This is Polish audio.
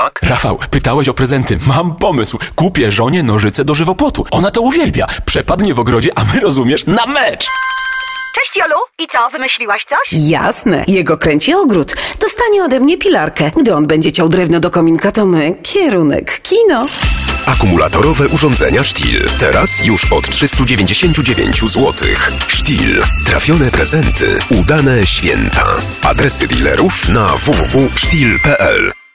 Tak? Rafał, pytałeś o prezenty. Mam pomysł. Kupię żonie nożyce do żywopłotu. Ona to uwielbia. Przepadnie w ogrodzie, a my, rozumiesz, na mecz. Cześć, Jolu. I co, wymyśliłaś coś? Jasne, jego kręci ogród. Dostanie ode mnie pilarkę. Gdy on będzie ciął drewno do kominka, to my kierunek kino. Akumulatorowe urządzenia Stihl. Teraz już od 399 zł. Stihl. Trafione prezenty. Udane święta. Adresy dealerów na www.stihl.pl